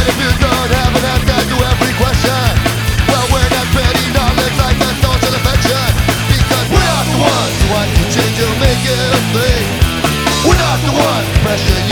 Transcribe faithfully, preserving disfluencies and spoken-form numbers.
And if you don't have an answer to every question, well, we're not spreading knowledge like a social affection. Because we're not the ones who want to change or make it a thing. We're not the ones pressuring